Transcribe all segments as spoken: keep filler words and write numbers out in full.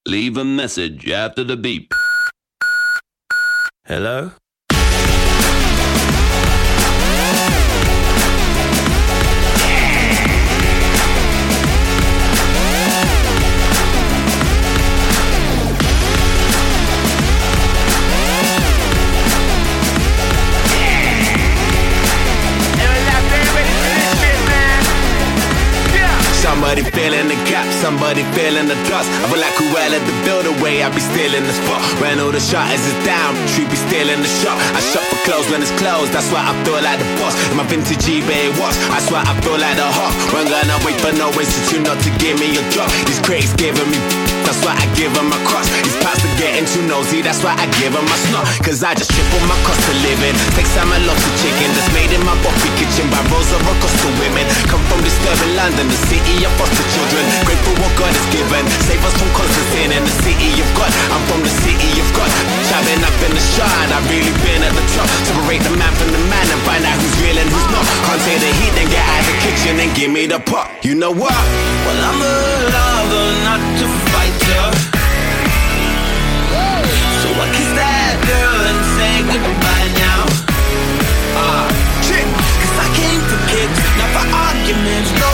Leave a message after the beep. Hello? Somebody feeling the gap, somebody feeling the dust. I feel like Cruella the Builder way, I be stealing the spot. When all the shutters is down, she be stealing the shop. I shop for clothes when it's closed, that's why I feel like the boss. In my vintage eBay watch, I swear I feel like the hawk. When gonna wait for no institute not to give me a drop. These crates giving me, that's why I give them a cross. These past are getting too nosy, that's why I give them a snot. Cause I just triple my cost of living. Take some a lot of chicken that's made in my Boffy kitchen by Rosa Rocosta women. Come from disturbing London, the city of foster children. Grateful what God has given. Save us from Constantine in the city of God. I'm from the city of God. I've been up in the shine, I've really been at the top. Separate the man from the man and find out who's real and who's not. Can't take the heat, then get out of the kitchen and give me the pot. You know what? Well, I'm a lover, not a fighter. So I kiss that girl and say goodbye now. Ah, uh, shit. Cause I came for kicks, not for arguments, no.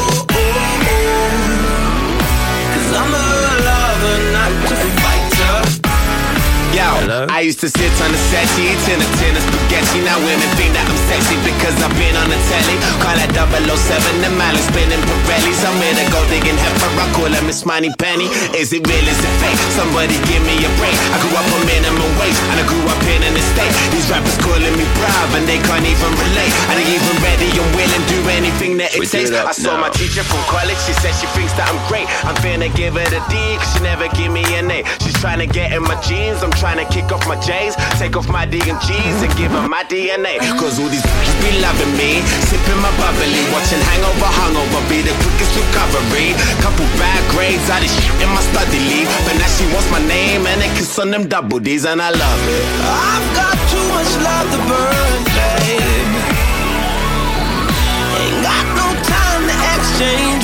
I'm a lover, not a fighter. Yo, hello? I used to sit on the settee, eating a tin of spaghetti. Now women think that I'm sexy because I've been on the telly. Call that double oh seven, the man is spinning Pirellis. I'm here to go digging heifer, I call her Miss Money Penny. Is it real, is it fake? Somebody give me a break. I grew up on minimum wage, and I grew up in an estate. These rappers calling me proud, and they can't even relate. I ain't even ready and willing, do anything that it We takes. I saw now. my teacher from college, she said she thinks that I'm great. I'm finna give her the D, cause she never give me an A. She's trying to get in my jeans, I'm trying to kick off my J's, take off my D and G's and give her my D N A. Cause all these bitches be loving me, sipping my bubbly, watching Hangover, Hungover be the quickest recovery. Couple bad grades, I did shit in my study leave, but now she wants my name and a kiss on them double D's, and I love it. I've got too much love to burn, babe. Ain't got no time to exchange